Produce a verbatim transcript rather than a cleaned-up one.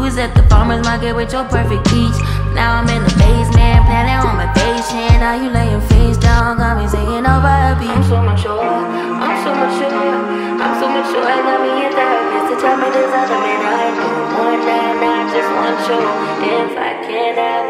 was at the farmer's market with your perfect peach. Now I'm in the basement, planning on my patient. Now you laying face down, got me singing over a beat. I'm so mature, I'm so mature, I'm so mature. I got me a therapist to tell me there's other men I do. One night, not just one show. If I can't have